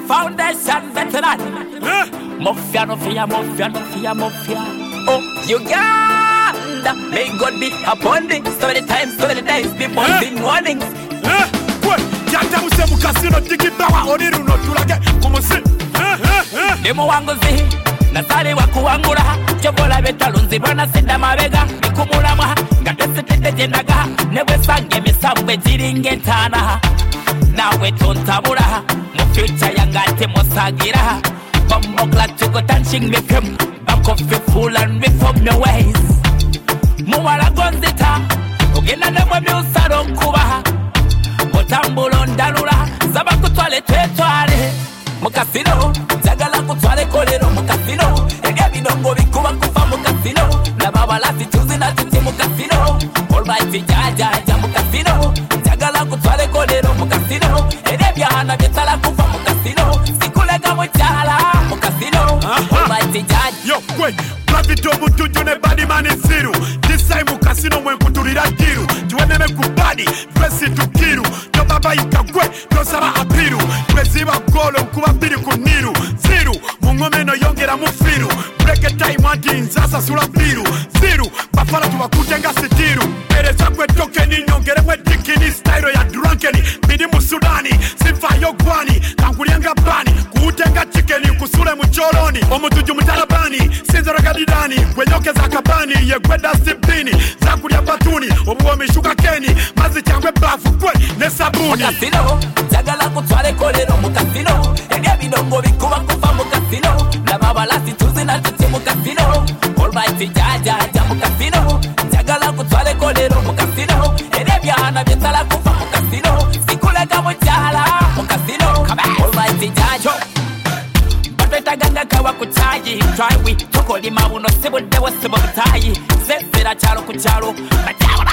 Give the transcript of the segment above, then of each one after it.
foundation veteran. Mafia no fear, mafia no fear, mafia. Oh, Uganda, may God be upon thee. Story time, story days, the morning warnings. Jata musemu kasino tiki bawa oniru no tulage kumusi. Demo wangu zihi, nasari wakuangura. Chobola betalunzi bana senda mabega. Nikumulama, ngatese tete jendaga. Newe sange misambwe jiringe tana. Nawe tontabura, mu future yangate mosagira. Bumbo glad to go dancing with him. Back off your fool and reform your ways. Muwala gonzita, ugena nemwe miusaro kubaha. Motambulo ndalura, zaba kutwale tetwale. Mukasino, jagala kutwale kolero mukasino. Ege bidongo bikuba kufa mukasino. Na babalasi tuzi na tuti mukasino. Almighty jaja mukasino. Jagala kutwale kolero mukasino. Ege byahana byetala kufa mukasino. Sikulega mchala mukasino. Almighty jaja. Yo, kwe, Bravito mutuju ne body man is zero. This time mukasino mwe kuturira diru. Tuweneme kubadi, dresi tukiru. No baba ikagwe, no saba apiru. Preziba golo kuba biri kuniru. Zero, mungome no yongera mufiru. Break a time wadi nzasa sura biru. Zero, bafala tuwakutenga sitiru. Pereza kwe tokeni nyongere mwe dikini. Styro ya drunkeni, bidi musudani. Sifa yogwani, tangulianga bani. Kuutenga chikeni, kusule mcholoni. Omutuju mutalabani, sinzara gadidani. Kwenyoke za kabani, yekweda sipini. Zakulia batuni, omuomi shuka keni. Mazi changwe bafu kwe, ne sabuni. Mukasino, jagala kutwale kolero mukasino. Ege bidongo bikuba kufa mukasino. Na babalasi tuzi na tuti mukasino. Almighty jaja mukasino. Jagala kutwale kolero mukasino. Ege byahana byetala kufa mukasino. Sikulega mchala mukasino. Almighty jaja. Bataganga kawa kuchaji. Try we tokoli mabuno sibu dewa sibu butayi. Zezera chalo kuchalo. Majawa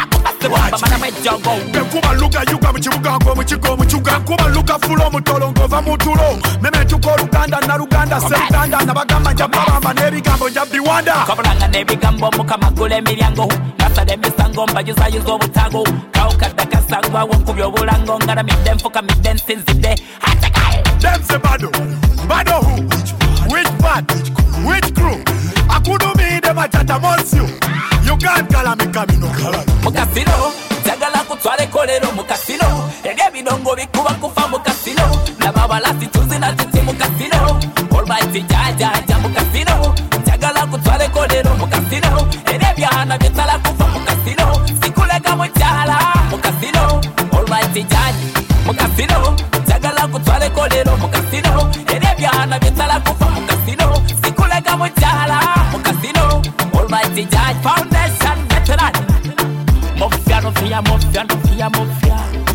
Kuba luka yuka mchibuga ngo mchigo mchuga kuba luka fulo mutolongo va mutulo meme tuko Uganda na Uganda Seruganda na bagamba njababa nebigambo njabiwanda kabulanga nebigambo mukamagule milyango nasade misango mbajuza yuzo butago kaukada kasangwa wokubyo bulango ngara midemfuka midensinzide hatakaye demse bado who which part which crew akudumi de machata monsio Uganda kala mikamino kala mukasino jagala kutwale kolero mukasino ege bidongo bikuba kufa mukasino na babalasi tuzi na tuti mukasino Almighty jaja mukasino jagala kutwale kolero mukasino ege byahana byetala kufa mukasino sikulega mchala mukasino Almighty jaja mukasino jagala kutwale kolero mukasino ege byahana byetala kufa mukasino sikulega mchala mukasino Almighty jaja foundation veteran. Mafia no fear, mafia no fear, mafia.